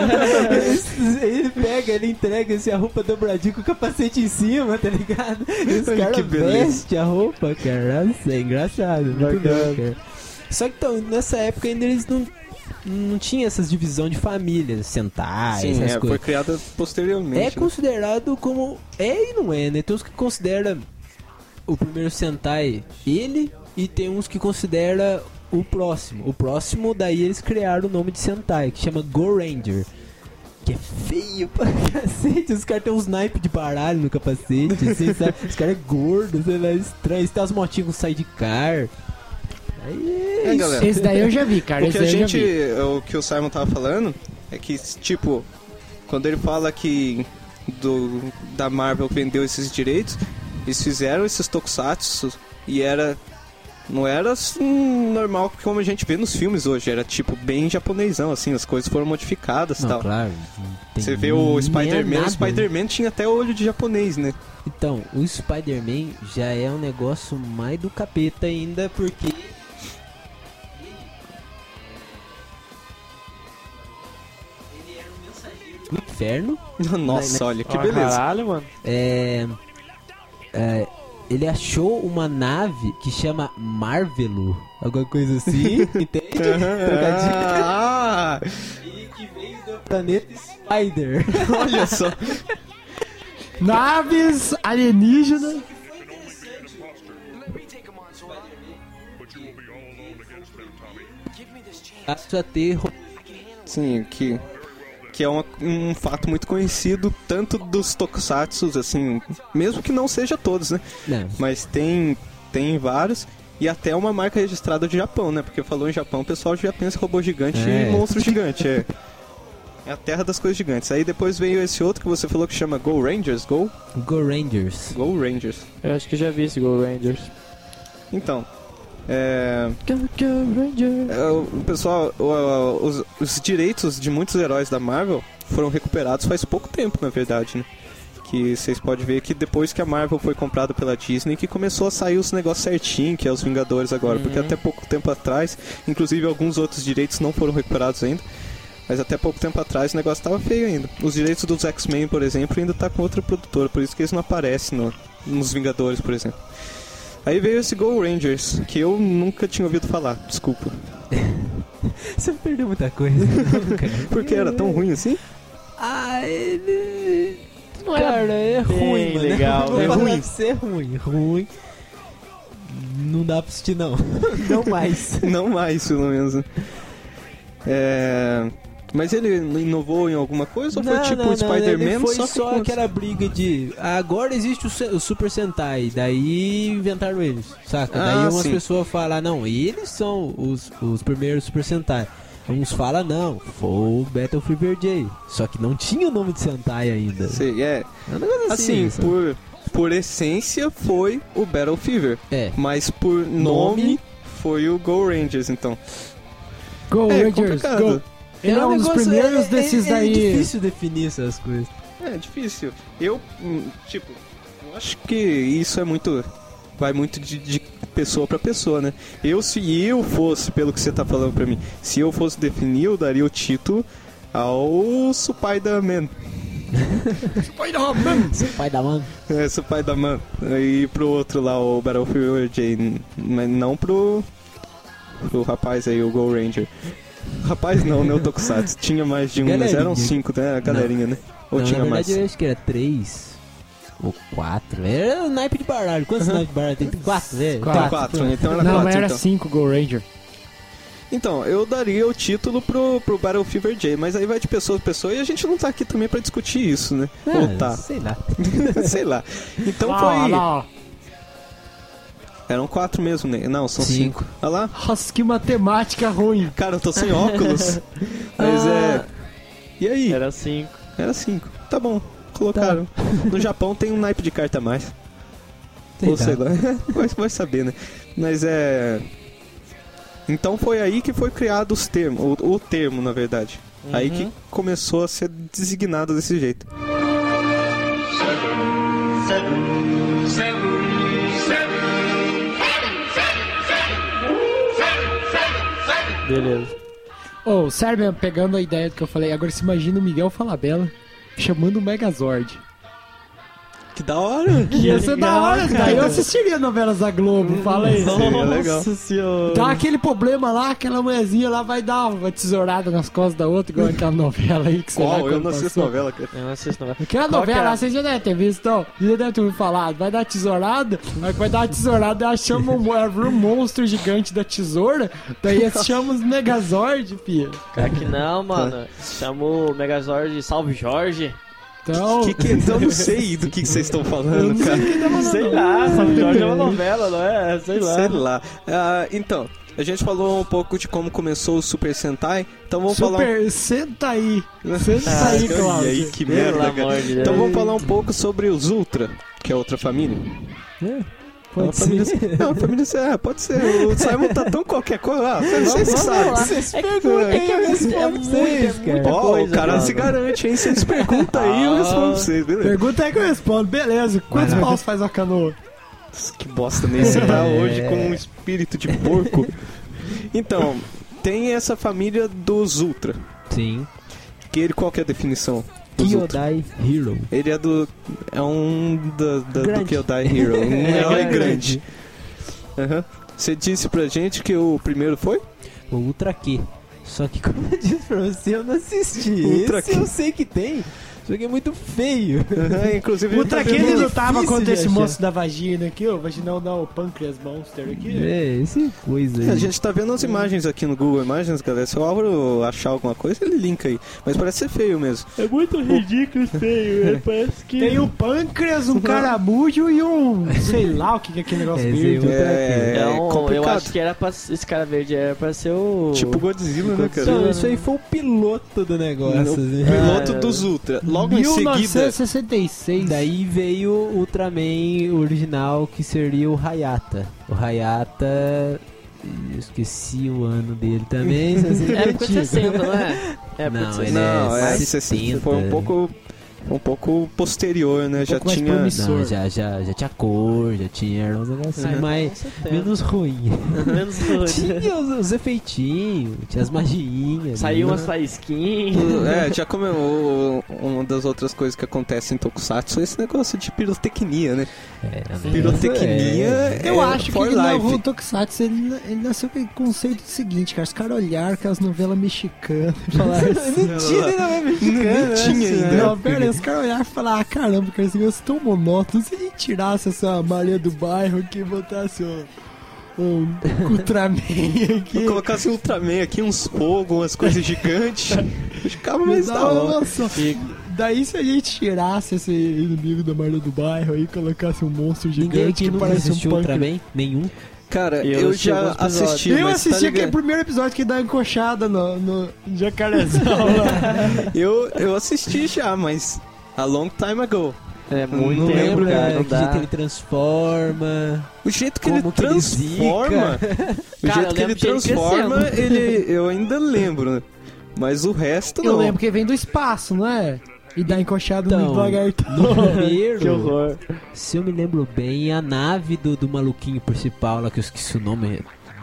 Ele pega, ele entrega assim, a roupa dobradinha com o capacete em cima, tá ligado? E os Ai, caras que beleza. vestem a roupa, cara. Nossa, é engraçado. Muito bom, cara. Só que então, nessa época ainda eles não, não tinham essas divisão de famílias, Sentai, Sim, essas é, coisas. foi criada posteriormente. É né? considerado como... É e não é, né? Tem uns que considera o primeiro Sentai ele e tem uns que considera o próximo. O próximo, daí eles criaram o nome de Sentai, que chama Go Ranger. Que é feio pra cacete. Os caras têm uns naipes de baralho no capacete, assim, sabe? Os caras é gordo, sei lá, estranho. Eles têm as motinhas com sidecar. Aí É, galera. Esse daí eu já vi, cara. O que Esse a daí eu já gente, vi. o que o Simon tava falando é que, tipo, quando ele fala que do, da Marvel vendeu esses direitos, eles fizeram esses tokusatsu e era, não era assim, normal como a gente vê nos filmes hoje, era tipo bem japonesão, assim, as coisas foram modificadas e Não, tal. claro. não tem Você vê o nem Spider-Man, nada. o Spider-Man tinha até olho de japonês, né? Então, o Spider-Man já é um negócio mais do capeta ainda, porque... Ele era um mensageiro do inferno. Nossa, olha que Ah, beleza. Caralho, mano. É, é, ele achou uma nave que chama Marvelo, alguma coisa assim, entende? Trocadilho. Ah, E que veio do planeta Spider. olha só. Naves alienígenas. Passa a ter ro- Sim, que, que é uma- um fato muito conhecido tanto dos tokusatsu, assim, mesmo que não seja todos, né? Não. Mas tem, tem vários e até uma marca registrada de Japão, né? Porque falou em Japão, o pessoal já pensa em robô gigante É. e monstro gigante, é. É a terra das coisas gigantes. Aí depois veio esse outro que você falou que chama Go Rangers, Go? Go Rangers. Go Rangers. Eu acho que já vi esse Go Rangers. Então, é... Go, Go Ranger. É, o pessoal, o- o- os, os direitos de muitos heróis da Marvel foram recuperados faz pouco tempo, na verdade, né? Que vocês podem ver que depois que a Marvel foi comprada pela Disney, que começou a sair os negócios certinho, que é os Vingadores agora, porque até pouco tempo atrás, inclusive alguns outros direitos não foram recuperados ainda, mas até pouco tempo atrás o negócio tava feio ainda. Os direitos dos X-Men, por exemplo, ainda tá com outra produtora, por isso que eles não aparecem no, nos Vingadores, por exemplo. Aí veio esse Go Rangers, que eu nunca tinha ouvido falar, desculpa. Você perdeu muita coisa. Porque era tão ruim assim? Ah, ele... Não era Cara, é bem ruim, mano. legal, Vou é falar ruim. pra você, é ruim. Ruim. Não dá pra assistir, não. Não mais. Não mais, pelo menos. É... Mas ele inovou em alguma coisa ou foi Não, tipo não, o Spider-Man? não, ele foi só, só, que com- aquela briga de agora existe o, Se- o Super Sentai, daí inventaram eles, saca? Ah, daí umas sim. pessoas falam, não, eles são os, os primeiros Super Sentai. Uns falam, não, foi o Battle Fever J, só que não tinha o nome de Sentai ainda. Sei, é. É um negócio assim, Assim, sabe? por, por essência foi o Battle Fever. É. Mas por nome foi o Go Rangers, então. Go É Rangers, complicado. go. Ele é, um dos negócio- primeiros é- desses é, daí. É difícil definir essas coisas. É difícil. Eu, hum, tipo, eu acho que isso é muito. Vai muito de, de pessoa pra pessoa, né? Eu, se eu fosse, pelo que você tá falando pra mim, se eu fosse definir, eu daria o título ao Spider-Man. Seu pai da mãe. É, Spider-Man. E pro outro lá, o Battlefield J. Mas não pro. pro rapaz aí, o Go Ranger. Rapaz não, né? O Tokusatsu. Tinha mais de um, mas Galerinha. eram cinco, né? A galerinha, né? Ou Não, tinha na mais? verdade eu acho que era três ou quatro. Era o naipe de baralho. Quantos naipes de baralho tem? Quatro, velho? Tem quatro, né? Então era Não, quatro, mas era então. cinco Go Ranger. Então, eu daria o título pro, pro Battle Fever J, mas aí vai de pessoa a pessoa e a gente não tá aqui também pra discutir isso, né? Ah, Ou tá? sei lá. Sei lá. Então Lá, foi. lá, ó. Eram quatro mesmo, né? Não, são cinco. Cinco. Olha lá. Nossa, que matemática ruim. Cara, eu tô sem óculos. Mas é. E aí? Era cinco. Era cinco. Tá bom, colocaram. No Japão tem um naipe de carta a mais. Ou sei lá. vai, vai saber, né? Mas é. Então foi aí que foi criado os termos, o, o termo, na verdade. Aí que começou a ser designado desse jeito. Beleza. Ô, sério mesmo, pegando a ideia do que eu falei, agora se imagina o Miguel Falabella chamando o Megazord. Que da hora! Ia ser da legal, hora, daí eu assistiria novelas da Globo, fala aí. Seria legal. Nossa senhora. Dá aquele problema lá, aquela mulherzinha lá vai dar uma tesourada nas costas da outra, igual aquela novela aí que você Qual? Eu não assisto novela, cara. Eu não assisto novela. Aquela Qual novela que é? lá, vocês já devem ter visto, então. Vocês já devem ter ouvido falar. Vai dar tesourada, aí vai dar uma tesourada, ela chama um, ela vira um monstro gigante da tesoura, daí eles chamam os Megazord, filho. Cara que não, mano. Chama o Megazord de Salve Jorge. Então, Que que, eu não sei do que que vocês estão falando, cara. Sei lá, Salve Jorge é uma novela, não é? Sei lá. Sei lá. Ah, então, a gente falou um pouco de como começou o Super Sentai, então vamos falar... Super, senta aí. Senta aí, Olha Cláudio. aí, que Pelo merda, amor cara. de Deus. Então vamos falar um pouco sobre os Ultra, que é outra família. É uma Pode família, ser. é uma família, é, pode ser. O Simon tá tão qualquer coisa. Ah, vocês que sabem. Vocês É que- perguntam, é que eu eu respondo respondo muito, vocês, é cara. muita Ó, coisa, o cara mano. se garante, hein? Vocês perguntam aí, eu respondo pra vocês, beleza? Pergunta aí que eu respondo, beleza. Quantos paus faz a canoa? Que bosta, nem você tá hoje com um espírito de porco. Então, tem essa família dos Ultra. Sim. Que ele, qual que é a definição? Dos Ultra? Kyodai Hero. Ele é do. É um da, da, do Grande. Kyodai Hero. Um herói É grande. Aham. Você disse pra gente que o primeiro foi? O Ultra Q. Só que como eu disse pra você, eu não assisti. Ultra Esse Q. eu sei que tem. Só que é muito feio. Aham, inclusive. O ele tá Traquele vendo- não tava difícil contra de esse achar. monstro da vagina aqui, ó. Vaginal não, o Pancreas Monster aqui. É, esse coisa aí. A gente tá vendo as imagens aqui no Google Imagens, galera. Se o Álvaro achar alguma coisa, ele linka aí. Mas parece ser feio mesmo. É muito ridículo e feio. é, Parece que... Tem um pâncreas, um caramujo e um. Sei lá o que que é aquele negócio Esse verde. aí É, É um- eu complicado. acho que era pra... Esse cara verde era pra ser o... Tipo Godzilla, né, cara? Então, isso aí foi o piloto do negócio. O assim. piloto Ah, dos Ultra. Logo em mil seguida. novecentos e sessenta e seis. Daí veio o Ultraman original, que seria o Hayata. O Hayata... eu esqueci o ano dele também. se você É porque antigo. sessenta, não é? É Não, porque ele sessenta. Não, é é sessenta. setenta. Foi um pouco. um pouco posterior, né? Um já pouco mais tinha. promissor. Não, já, já, já tinha cor, já tinha era uns negócios É, mais com certeza. menos ruim. Menos ruim. Tinha os, os efeitinhos, tinha as magiinhas. Saiu né? umas faísquinhas. É, já como o- uma das outras coisas que acontece em Tokusatsu é esse negócio de pirotecnia, né? É, Pirotecnia é. é Eu acho que for ele não, life. o Tokusatsu ele, ele nasceu com o conceito do seguinte, cara. Os caras olharam aquelas novelas mexicanas e falaram assim. Não tinha nem nome mexicano, Não tinha né? ainda. Não, pera aí, os caras olharam e falaram, ah, caramba, cara, esse negócio é tão monótono. Se a gente tirasse essa Maria do Bairro aqui e botasse um, um Ultraman Vou aqui. colocar assim Ultraman aqui, uns fogos, umas coisas gigantes. Ficava mais Dá da uma hora. noção. Daí se a gente tirasse esse inimigo da Maria do Bairro aí e colocasse um monstro Ninguém gigante aqui que nunca parece um assistiu punk. Ultraman? Nenhum? Cara, Eu eu, assisti já alguns episódios. assisti, Eu mas assisti tá aquele ligado? primeiro episódio que dá uma encoxada no, no jacarezão lá. eu, eu assisti já, mas a long time ago. É muito Não tempo, lembro, cara. né, Não que dá. jeito que ele transforma. O jeito que Como ele que ele transforma, o Cara, jeito eu que ele lembro de ele transforma, crescendo. ele eu ainda lembro, né? Mas o resto Eu não. lembro que vem do espaço, não é? E dá encoxada no Então, lagartão. no primeiro, Que horror. se eu me lembro bem, a nave do, do maluquinho principal lá, que eu esqueci o nome,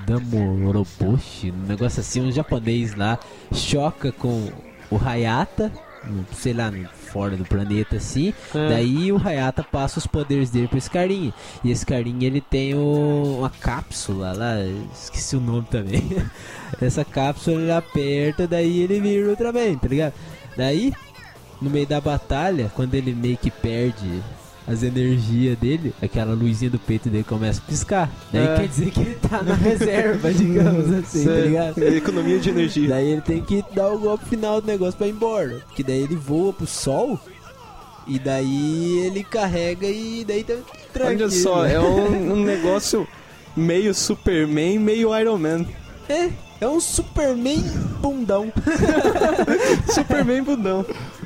Damoroboshi, um negócio assim, um japonês lá, choca com o Hayata, no- sei lá, no- fora do planeta assim, É. daí o Hayata passa os poderes dele pra esse carinha, e esse carinha ele tem o- uma cápsula lá, esqueci o nome também, essa cápsula ele aperta, daí ele vira Ultraman, tá ligado? Daí, no meio da batalha, quando ele meio que perde as energias dele, aquela luzinha do peito dele começa a piscar. Daí É. quer dizer que ele tá na reserva, digamos assim, tá ligado? É economia de energia. Daí ele tem que dar o golpe final do negócio pra ir embora. Porque daí ele voa pro sol e daí ele carrega e daí tá tranquilo. Olha só, é um, um negócio meio Superman, meio Iron Man. É, é um Superman bundão. Superman budão.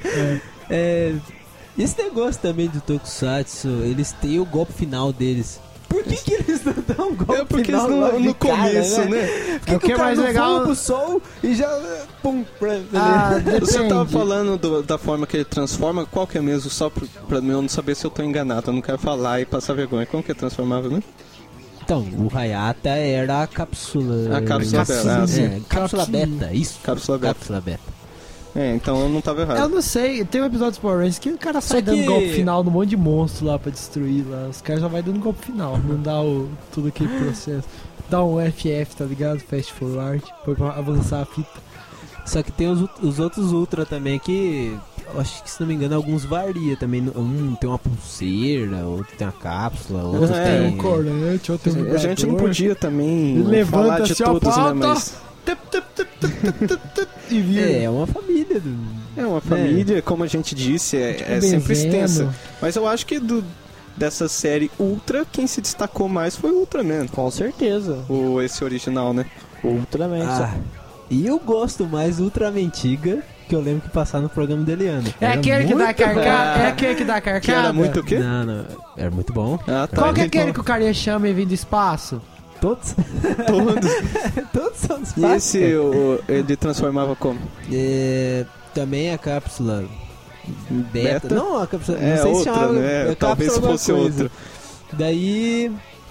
É, esse negócio também do Tokusatsu, eles têm o golpe final deles. Por que, que eles não dão um golpe É porque final no, logo de no cara, começo, né? né? Por que É o que que é o cara mais não legal- voa pro sol e já... Pum, pra, Ah, Você tava depende. falando do- da forma que ele transforma, qual que é mesmo? Só pra, pra mim eu não saber se eu tô enganado, eu não quero falar e passar vergonha. Como que ele transformava, né? Então, o Hayata era a cápsula... A cápsula beta, É, sim. cápsula Cápsula. beta, isso. Cápsula beta. Cápsula beta. É, então eu não tava Eu errado. não sei, tem um episódio do Power Rangers que o cara sai Só dando que- golpe final num monte de monstro lá pra destruir lá. Os caras já vai dando golpe final, não dá o, todo aquele processo. Dá um F F, tá ligado? Fast forward, foi pra avançar a fita. Só que tem os, os outros Ultra também que... Eu acho que, se não me engano, alguns varia também. Um tem uma pulseira, outro tem uma cápsula, outro É, Tem tem... um corante, outro tem um A gente não vibrador. podia também Ele falar levanta de assim, ó, todos, né? pauta. Mas Tup, tup, tup, tup, tup, tup, tup, e vira. É, é uma família. Do... é uma família, como a gente disse, é, é sempre Benzeno. extensa. Mas eu acho que do, dessa série Ultra, quem se destacou mais foi o Ultraman. Com certeza. O, esse original, né? Ultraman. Ah, e eu gosto mais do Ultraman Antiga, que eu lembro que passava no programa do Eliano. É Era aquele que dá muito carcada? bom. É aquele que dá carcada? Que era muito o quê? Não, não, era muito bom. Ah, tá. Qual que é Então, aquele que o cara chama e vem do espaço? Todos, todos. todos são dos E esse, o, ele transformava como? É, também a cápsula beta. Beta? Não, a cápsula. É não sei se outra, chamava. né? é Talvez cápsula fosse alguma coisa. outra. Daí.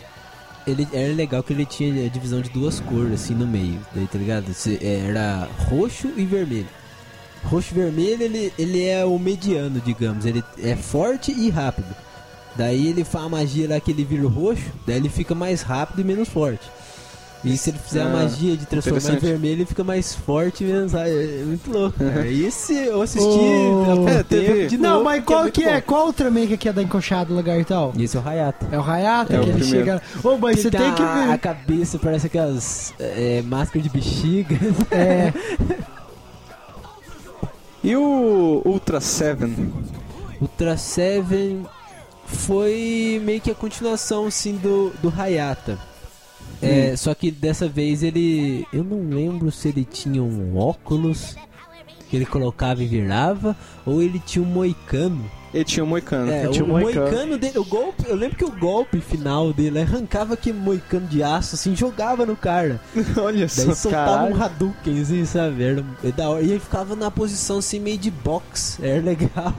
Ele era legal que ele tinha a divisão de duas cores assim no meio. Daí, tá ligado? Se- Era roxo e vermelho. Roxo e vermelho, ele, ele é o mediano, digamos. Ele é forte e rápido. Daí ele faz a magia lá que ele vira o roxo, daí ele fica mais rápido e menos forte. E se ele fizer Ah, a magia de transformar em interessante. vermelho, ele fica mais forte e menos. ah, É, é muito louco, cara. E esse eu assisti Oh. há pouco É, tempo teve- de Não, novo, mas porque qual muito que é? bom. Qual Ultraman que aqui é da encoxada lagartão? E esse é o Hayata. É o Hayata, É o que ele primeiro. chega... Ô, mas você tem que a, a ver... cabeça parece aquelas é, máscaras de bexiga. É, E o Ultra Seven? Ultra Seven foi meio que a continuação assim do, do Hayata. É, só que dessa vez ele. Eu não lembro se ele tinha um óculos que ele colocava e virava, ou ele tinha um moicano Ele tinha um moicano. É, tinha o um moicano. moicano dele, o golpe, eu lembro que o golpe final dele arrancava aquele moicano de aço, assim, jogava no cara. Olha só. Daí soltava Caralho. um Hadouken, assim, sabe? Era é da hora. E ele ficava na posição assim, meio de box. Era legal.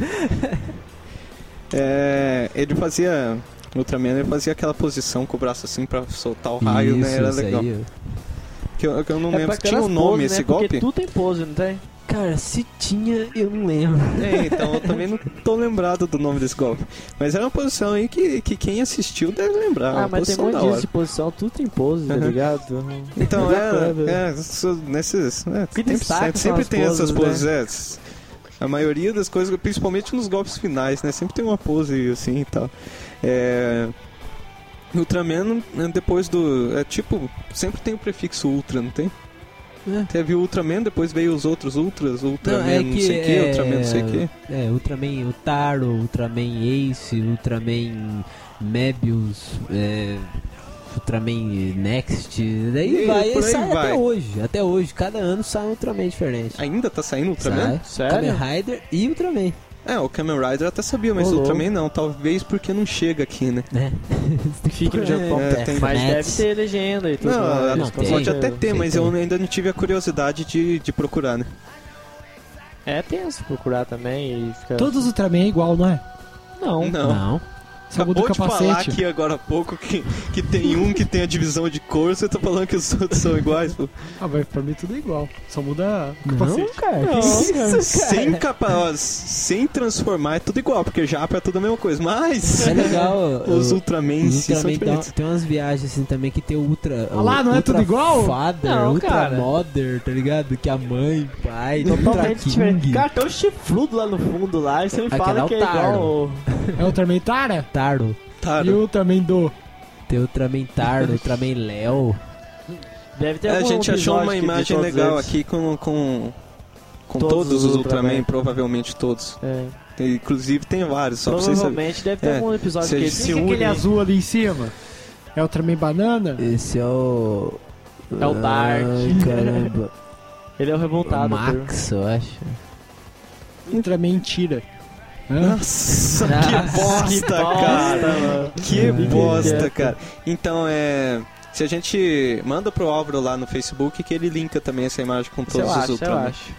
É, ele fazia... O Ultraman ele fazia aquela posição com o braço assim pra soltar o raio, né? Era isso legal. aí. Que eu, que eu não É lembro. bacana Tinha um as nome poses, esse né? Porque golpe? tu tem pose, não tem? Cara, se tinha, eu não lembro. É, então eu também não tô lembrado do nome desse golpe. Mas era uma posição aí que, que quem assistiu deve lembrar. Ah, uma mas tem posição muito da disso hora. de posição, tudo tem pose, tá Uhum. ligado? Então, Bacana. é, é isso- nesses. É, Que sempre destaque sempre, são sempre as tem essas poses, poses. É, a maioria das coisas, principalmente nos golpes finais, né? Sempre tem uma pose assim e tal. É. Ultraman, depois do. É tipo, sempre tem o prefixo Ultra, não tem? É. Teve o Ultraman, depois veio os outros Ultras, Ultraman não, é que, sei o que, é, Ultraman não sei o que. É, Ultraman Utaro, Ultraman Ace, Ultraman Mebius, é, Ultraman Next, daí E vai, por aí sai vai. até hoje, até hoje, cada ano sai um Ultraman diferente. Ainda tá saindo Ultraman? Sai, Sério? Kamen Rider e Ultraman. É, o Kamen Rider eu até sabia, mas Ô, o louco. Ultraman não, talvez porque não chega aqui, né? Né? Fica no Japão. É, tem- Mas Nets. deve ter legenda e tudo. Não, mais. não, tem. pode até ter, Tem, mas tem. eu ainda não tive a curiosidade de, de procurar, né? É tenso procurar também e fica... Todos os Ultraman é igual, não é? Não. Não. Não. Só muda o Acabou de falar capacete. aqui agora há pouco que, que tem um que tem a divisão de cor, você tá falando que os outros são iguais, pô. Ah, mas pra mim tudo é igual. Só muda o Não, capacete. cara. Não, que isso, cara? Sem capa, sem transformar é tudo igual, porque Japa é tudo a mesma coisa, mas É legal. os o- Ultraman em Os si são Ultraman diferentes. tem, tem umas viagens assim também que tem o Ultra. Ah lá, o não é Ultra tudo igual? Father, Não, Ultra cara. Mother, tá ligado? Que a mãe, pai, Ultra Totalmente diferente. King, Cara, tem um chifrudo lá no fundo lá e você me Aquele fala é o que é Taro. igual... É o Ultraman Tara? Taro. Taro. E o Ultraman Do? Tem Ultraman Taro, Ultraman Léo. Deve ter É, a algum gente achou episódio uma que de imagem todos legal eles. aqui com, com, com Todos todos, os os Ultraman, Ultraman. provavelmente todos. É. Tem- inclusive tem vários, só pra vocês saberem. Provavelmente deve ter É, algum episódio se a que gente eles se se E aquele unem. azul ali em cima? É o Ultraman Banana? Esse é o. É o Dark. Ai, caramba. Ele é o revoltado. Max, eu acho. Ultraman Tira. Hã? Nossa, Nossa, que bosta, que cara. bosta, mano. Que Fica bosta, quieto. cara. Então, é... Se a gente manda pro Álvaro lá no Facebook, que ele linka também essa imagem com Isso todos eu os acho, eu Ultraman. acho.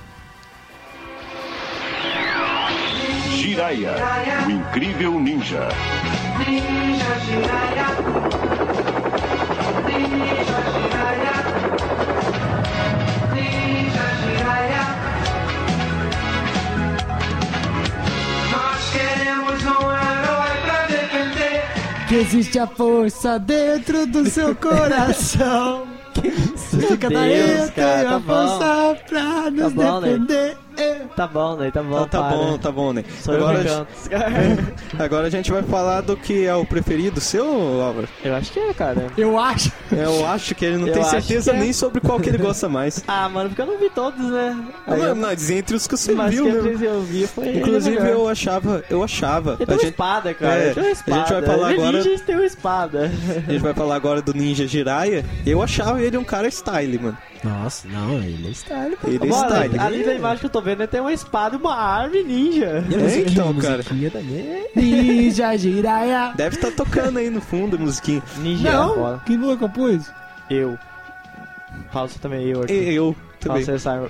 Jiraiya, o incrível ninja. Que existe a força dentro do seu coração. Você fica Deus, daí, eu cara, tenho tá a bom. força pra nos bom, né? defender. Tá bom, né? Tá bom, Então, tá para. bom, tá bom, né? Só eu Agora, que canto. agora a gente vai falar do que é o preferido seu, Álvaro. Eu acho que é, cara. Eu acho. Eu acho que ele não Eu tem acho certeza que é. nem sobre qual que ele gosta mais. Ah, mano, porque eu não vi todos, né? Não, Aí eu- mas entre os que você Mas viu, que né? eu vi foi Inclusive ele, né? eu achava, eu achava. Ele tem A uma gente, espada, cara. É, Ele tem uma a gente espada. vai falar Ele agora- ninjas tem uma espada. a gente vai falar agora do Ninja Jiraiya. Eu achava ele um cara style, mano. Nossa, não, ele é style. pô. Ele é Mano, style. ali da imagem que eu tô vendo, ele tem uma espada e uma arma ninja. E a É, musiquinha, então, a cara. musiquinha também. Ninja Jiraiya. Deve estar tocando aí no fundo a musiquinha. Ninja é Não, foda. quem nunca compôs? Eu. Fala você também, eu, Arthur. E eu Fala também. você, Simon.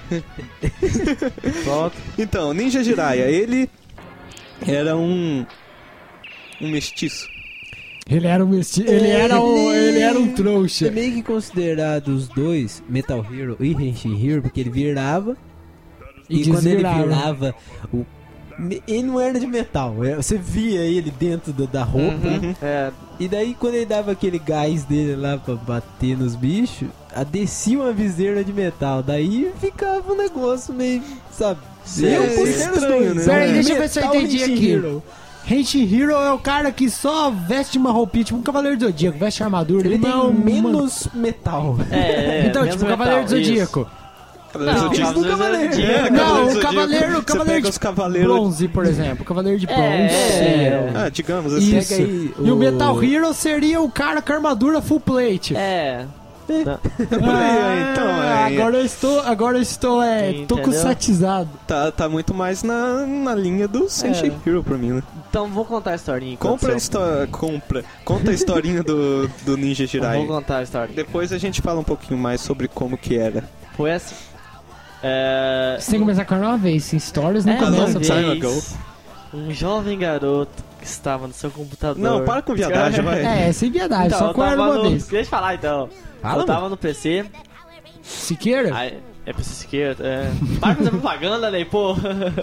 Pronto. Então, Ninja Jiraiya, ele era um um mestiço. Ele era um mesti... ele era um, ele era um trouxa. É meio que considerado os dois, Metal Hero e Henshin Hero, porque ele virava. E E, quando ele desvirava. virava, o... me- ele não era de metal. é, Você via ele dentro do- da roupa. Uhum. É, E daí quando ele dava aquele gás dele lá pra bater nos bichos, a descia uma viseira de metal. Daí ficava um negócio meio, sabe? É, Eu considero os estranho, dois. né? Peraí, deixa eu ver se eu Metal entendi Henshin aqui. Hero. Henshin Hero é o cara que só veste uma roupinha, tipo um Cavaleiro do Zodíaco, veste armadura. Ele tem não é um- menos metal. é, é. Então, menos tipo, metal, Cavaleiro do isso. Zodíaco. Não, Zodíaco. Cavaleiro do Cavaleiro. Zodíaco. É, Não, Cavaleiro o do Zodíaco. Cavaleiro, Você Cavaleiro pega de os cavaleiros. bronze, por exemplo. Cavaleiro de bronze. É, Ah, digamos assim. Isso. Pega aí E o o- Metal Hero seria o cara com armadura full plate. É. Ah, então, Ah, é, agora eu estou, agora eu estou, é, Entendeu? tokusatizado. tá, tá muito mais na, na linha do Sensei Hero pra mim, né? Então vou contar a historinha. enquanto Compra a seu- história, compra. Conta a historinha do, do Ninja Jiraiya. Vou contar a história. Depois a gente fala um pouquinho mais sobre como que era. Foi assim. É... Você tem que começar com uma vez, em stories não É, começa. uma long time vez, ago. um jovem garoto que estava no seu computador. Não, para com viadagem, vai. É, sem piedade, Então, só eu com era tava uma no... vez. Deixa eu falar então. Fala, eu tava no P C. Siqueira? Aí... É P C esquerda, é. Para de fazer propaganda, né, pô?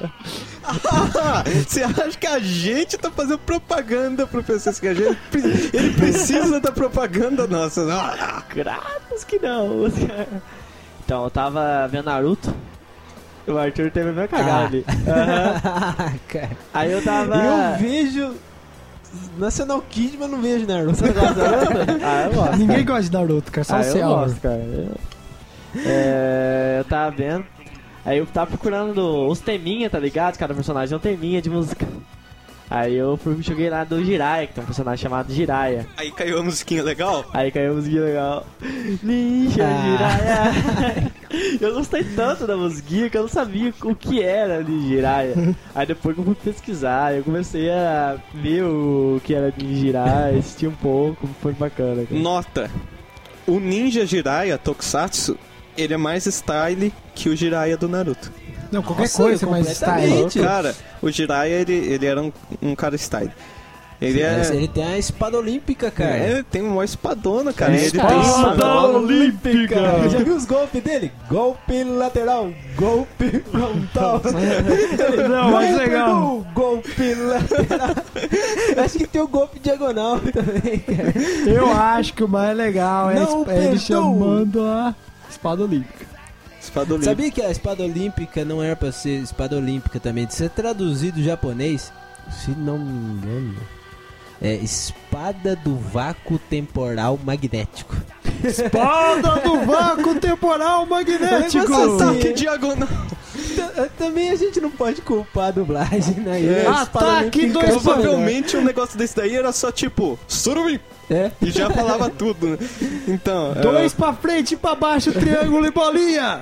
Você acha que a gente tá fazendo propaganda pro P C que a gente pre- ele precisa da propaganda nossa? Ah, Graças que não. Então, eu tava vendo Naruto. O Arthur teve a minha cagada ali. Aham. Cara, Aí eu tava. eu vejo National Kid, mas não vejo Naruto. Você não gosta de Naruto? Ah, eu gosto. Ninguém gosta de Naruto, cara, só Ah, o eu céu. gosto, cara. Eu... É, eu tava vendo. Aí eu tava procurando os teminha, tá ligado? Cada personagem é um teminha de música. Aí eu fui, joguei lá do Jiraiya, que tem um personagem chamado Jiraiya. Aí caiu a musiquinha legal? Aí caiu a musiquinha legal. Ninja Ah. Jiraiya. Eu gostei tanto da musiquinha que eu não sabia o que era de Jiraiya. Aí depois que eu fui pesquisar, eu comecei a ver o que era de Jiraiya, assistir um pouco, foi bacana. Cara. Nota: o Ninja Jiraiya Tokusatsu, ele é mais style que o Jiraiya do Naruto. Não, qualquer Nossa, coisa mais style. completamente. Cara, o Jiraiya, ele, ele era um, um cara style. Ele é... Ele tem a espada olímpica, cara. É, tem uma espadona, cara. É, ele espada tem olímpica. olímpica. Já viu os golpes dele? Golpe lateral, golpe frontal. Não, mais legal. Golpe lateral. Acho que tem o golpe diagonal também, cara. Eu acho que o mais legal é Não esp- ele perdoa. chamando a espada olímpica. espada olímpica. Sabia que a espada olímpica não era pra ser espada olímpica também? De ser traduzido japonês, se não me engano, é espada do vácuo temporal magnético. Espada do vácuo temporal magnético. Negócio assim. Ataque diagonal. T- Também a gente não pode culpar a dublagem, né? E a espada Ataque olímpica dois é melhor. Provavelmente um negócio desse daí era só tipo, surubim. É. E já falava tudo, né? Então, Dois pra frente e pra baixo, triângulo e bolinha.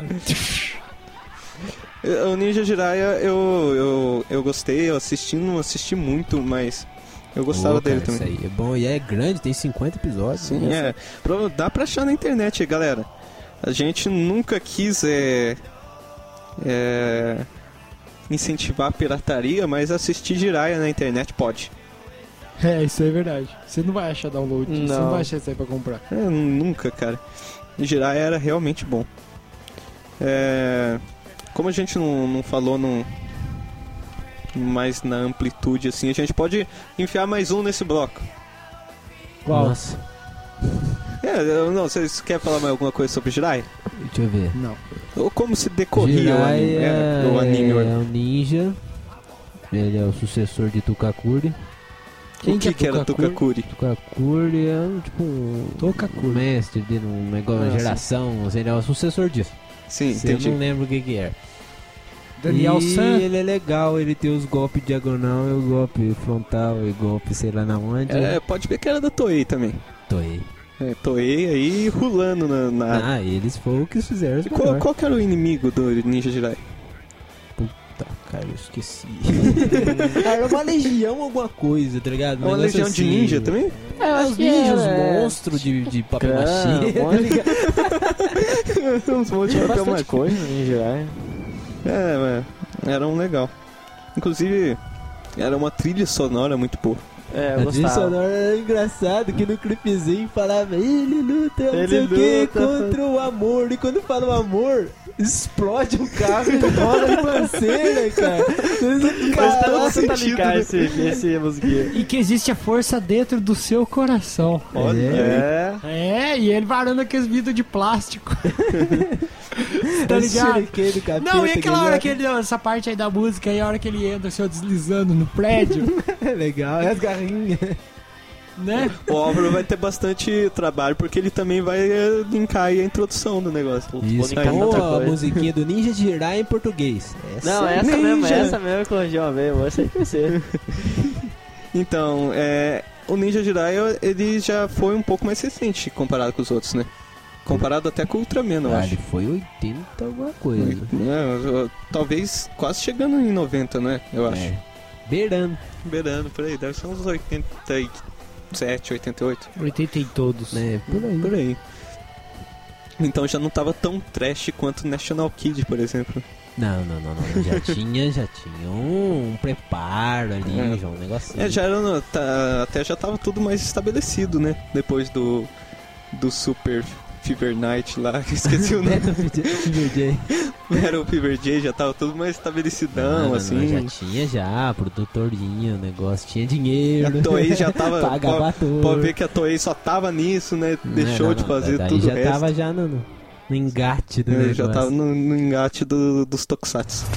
é, o Ninja Jiraiya eu, eu, eu gostei, eu assisti, não assisti muito, mas eu gostava Pô, dele cara, também. Isso aí é bom e é grande, tem cinquenta episódios. Sim, né? é. Pro- Dá pra achar na internet, galera. A gente nunca quis é, é, incentivar a pirataria, mas assistir Jiraiya na internet pode. É, isso é verdade. Você não vai achar download, você Não. não vai achar isso aí pra comprar. É, nunca, cara. Jiraiya era realmente bom. É, como a gente não, não falou no, mais na amplitude assim, a gente pode enfiar mais um nesse bloco. Qual? Nossa, É, eu- não, vocês querem falar mais alguma coisa sobre Jiraiya? deixa eu ver. Não. Ou como se decorria o anime? Jiraiya É, o anime. é um ninja. Ele é o sucessor de Tukakuri. o que, que era Tukakuri? Tukakuri é um, tipo um, Tokakuri. um mestre de um negócio, Ah, uma geração, assim, ele é o sucessor disso. Sim, Você entendi. não lembra o que que é. Daniel e San. ele é legal, ele tem os golpes diagonal, e o golpe frontal, e golpe sei lá na onde. É, pode ver que era da Toei também. Toei. É, Toei aí rolando na, na área. Ah, eles foram o que fizeram. os E qual, melhores. qual que era o inimigo do Ninja Jiraiya? Tá, cara, eu esqueci. Era uma legião alguma coisa, tá ligado? Um Uma negócio legião de assim. ninja também? É, eu É, acho os que ninjas, era, é. monstros de, de papel Cara, machê. um monte- Uns monte de Tinha papel bastante machê. coisa em geral. É, mano, era um legal. Inclusive, era uma trilha sonora muito boa. É, eu A trilha gostava. sonora era engraçado que no clipezinho falava ele luta, não Ele sei o que, luta. contra o amor. E quando fala o amor, explode um carro e rola de panceira, cara. Mas tá todo você tá sentido, ligar né? esse, esse musiquinha. E que existe a força dentro do seu coração. Olha aí. É. É, e ele varando aqueles vidros de plástico. Tá ligado? Capeta, Não, e aquela hora que ele... ele. Essa parte aí da música aí, a hora que ele entra assim, ó, deslizando no prédio, É legal, é as garrinhas. né? O Álvaro vai ter bastante trabalho porque ele também vai eh, linkar aí a introdução do negócio. Isso, linkar com ou outra a coisa. musiquinha do Ninja Jiraiya em português. Não, é essa mesmo, Ninja. essa mesmo corrigiu uma vez, essa aí vai ser. Então, é, o Ninja Jiraiya ele já foi um pouco mais recente comparado com os outros, né? Comparado até com o Ultraman, eu Ah, acho. ele foi oitenta alguma coisa. É, talvez quase chegando em noventa, né? Eu acho. É. Beirando. Beirando, por aí. Deve ser uns oitenta e sete, oitenta e oito. oitenta em todos. Né, por aí. Por aí. Então já não tava tão trash quanto National Kid, por exemplo. Não, não, não, não. Já tinha, já tinha um, um preparo ali, É. já um negocinho. É, já era, tá, até já tava tudo mais estabelecido, né? Depois do, do Super Fever Night lá, que eu esqueci o nome. Era o Fever J, já tava tudo mais estabelecidão, Não, não, assim. não, já tinha já, produtorzinho, o negócio, tinha dinheiro. A Toei já tava. Pagava pode, ator. pode ver que a Toei só tava nisso, né? Não, Deixou não, de não, fazer daí tudo o já resto. tava já no, no engate do É, negócio. já tava no, no engate do, dos Tokusatsu.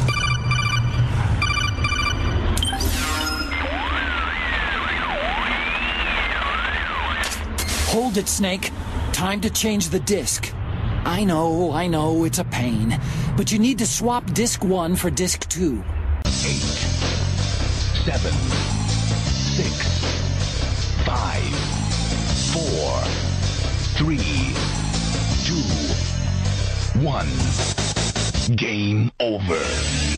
Hold it, Snake. Time to change the disc. I know, I know, it's a pain. But you need to swap disc one for disc two. Eight, seven, six, five, four, three, two, one. Game over.